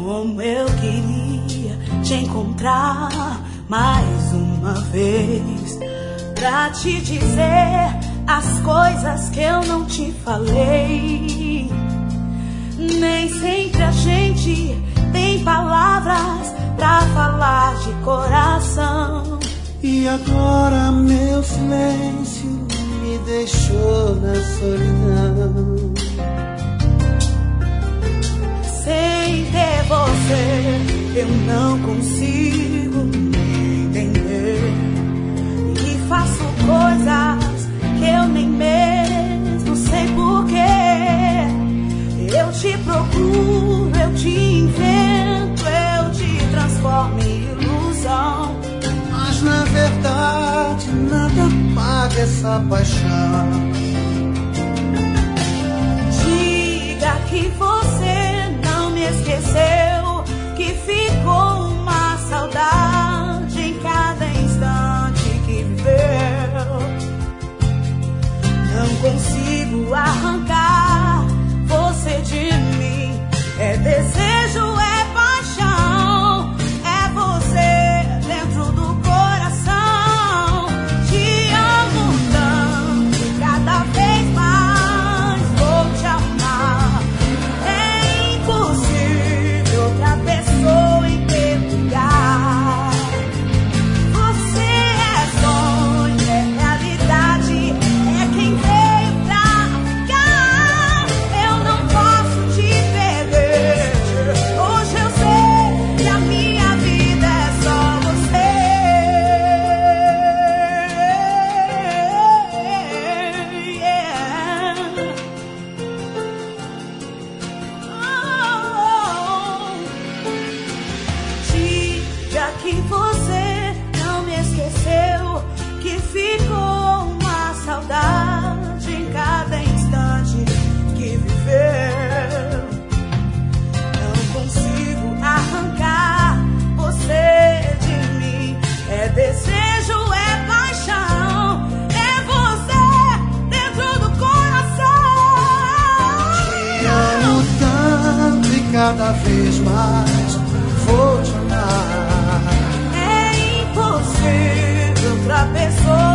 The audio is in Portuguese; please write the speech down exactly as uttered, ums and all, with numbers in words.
Como eu queria te encontrar mais uma vez, pra te dizer as coisas que eu não te falei. Nem sempre a gente tem palavras pra falar de coração. E agora meu silêncio me deixou na solidão. Sem ter você eu não consigo me entender, e faço coisas que eu nem mesmo sei porquê. Eu te procuro, eu te invento, eu te transformo em ilusão. Mas na verdade nada paga essa paixão. Diga que você não me esqueceu, que ficou uma saudade em cada instante que viveu. Não consigo arrancar você de mim. É desejo, é paixão, é você dentro do coração. Te amo tanto e cada vez mais vou te amar. É impossível outra pessoa em teu lugar. Você é sonho, é realidade, é quem veio pra ficar. Eu não posso te perder. Hoje eu sei que a minha vida é só você. Yeah. Oh. Diga que você não me esqueceu, que ficou uma saudade em cada instante que viveu. Não consigo arrancar você de mim. É desejo, é paixão, é você dentro do coração. Te amo tanto e cada vez mais vou te amar. É impossível outra pessoa